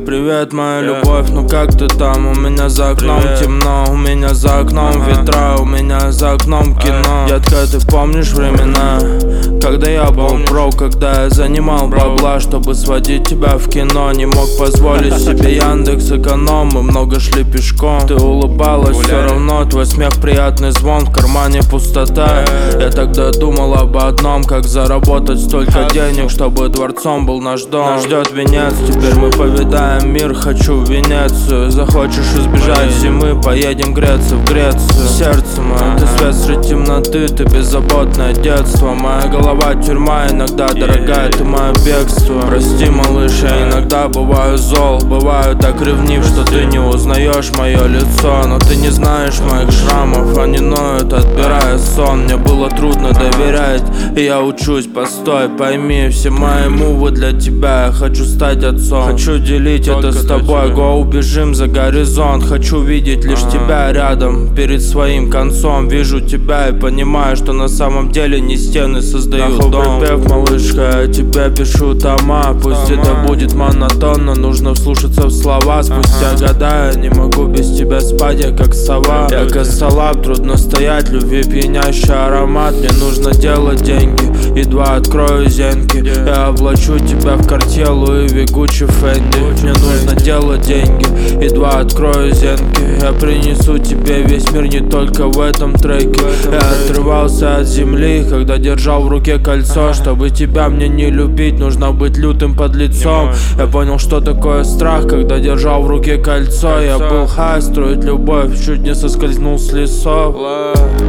Привет, моя любовь, ну как ты там? У меня за окном темно, у меня за окном ветра, у меня за окном кино. Детка, ты помнишь времена, когда я был бро, когда я занимал бабла, чтобы сводить тебя в кино? Не мог позволить себе Яндекс Эконом, мы много шли пешком. Ты улыбалась, все равно твой смех приятный звон, в кармане пустота. Я тогда думал об одном, как заработать столько денег, чтобы дворцом был наш дом. Нас ждет венец, теперь мы повидаем мир, хочу в Венецию. Захочешь избежать зимы, поедем греться в Грецию. Сердце мое, ты свет среди темноты, ты беззаботное детство. Моя голова тюрьма, иногда дорогая, ты мое бегство. Прости, малыш, я иногда бываю зол, бываю так ревнив, что ты не узнаешь мое лицо. Но ты не знаешь моих шрамов, они ноют, отбирая сон. Мне было трудно доверять, и я учусь, постой, пойми, все мои мувы для тебя. Я хочу стать отцом, хочу делить это с тобой. Го, убежим за горизонт, хочу видеть лишь тебя рядом, перед своим концом. Вижу тебя и понимаю, что на самом деле не стены создают дом. Припев, малышка, я тебе пишу тома. Пусть это будет монотонно, нужно вслушаться в слова. Спустя года я не могу без тебя спать, я как сова. Я косолап, трудно стоять, любви пьянящий аромат. Мне нужно делать деньги, едва открою зенки. Я облачу тебя в Cartier, Louis, Gucci, Fendi. Мне нужно делать деньги, едва открою зенки. Я принесу тебе весь мир, не только в этом треке. Я отрывался от земли, когда держал в руке кольцо. Чтобы тебя мне не любить, нужно быть лютым подлецом. Я понял, что такое страх, когда держал в руке кольцо. Я был хай, строить любовь, чуть не соскользнул с лесов.